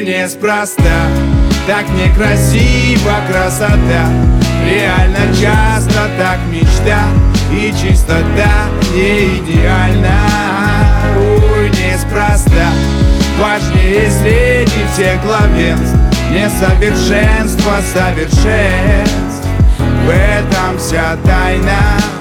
неспроста, так некрасива красота. Реально часто так мечта, и чистота не идеальна. Неспроста, важнее среди всех главенств несовершенство совершенств. В этом вся тайна.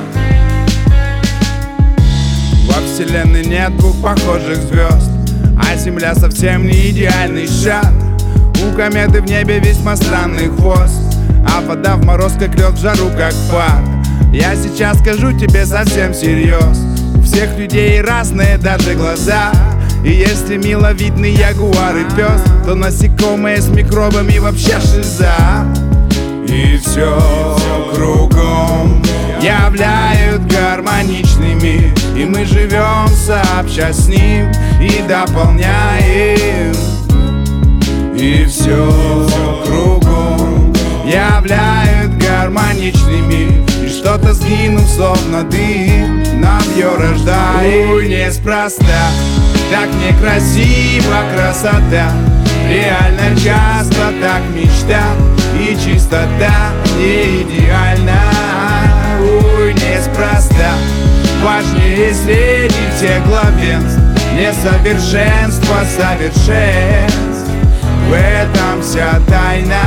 Во вселенной нет двух похожих звезд, а Земля совсем не идеальный шар. У кометы в небе весьма странный хвост, а вода в мороз как лед, в жару как пар. Я сейчас скажу тебе совсем всерьез: у всех людей разные даже глаза. И если миловидный ягуар и пес, то насекомые с микробами вообще шиза. И все кругом являют гармоничный мир, и мы живем сообща с ним и дополняем. И все кругом являют гармоничный мир, и что-то сгинув, словно дым, нам ее рождает. Неспроста, так некрасива красота. Реально часто так мечта, и чистота не идеальна. Неспроста, важнее среди всех главенств несовершенство совершенств. В этом вся тайна.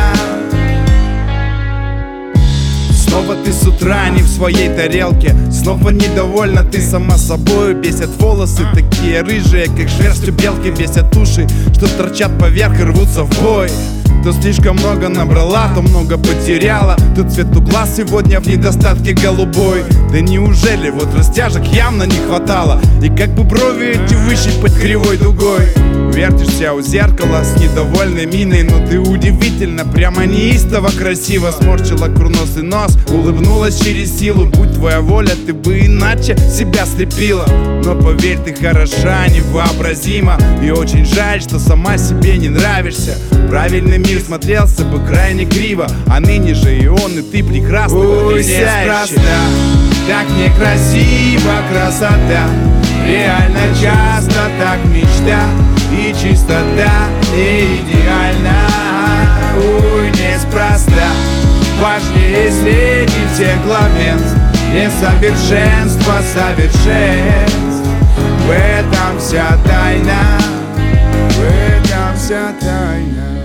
Снова ты с утра не в своей тарелке, снова недовольна ты сама собой. Бесят волосы такие рыжие, как шерсть у белки. Бесят уши, что торчат поверх и рвутся в бой. То слишком много набрала, то много потеряла. То цвет у глаз сегодня в недостатке голубой. Да неужели вот растяжек явно не хватало? И как бы брови эти выщипать кривой дугой. Вертишься у зеркала с недовольной миной, но ты удивительно, прямо неистово красиво. Сморщила курносый нос, улыбнулась через силу. Будь твоя воля, ты бы иначе себя слепила. Но поверь, ты хороша, невообразима. И очень жаль, что сама себе не нравишься. Правильный мир смотрелся бы крайне криво, а ныне же и он, и ты прекрасно потрясающий. Неспроста, так некрасива красота. Реально часто так мечта, и чистота не идеальна. Неспроста, важнее среди всех главенств несовершенство совершенств. В этом вся тайна. В этом вся тайна.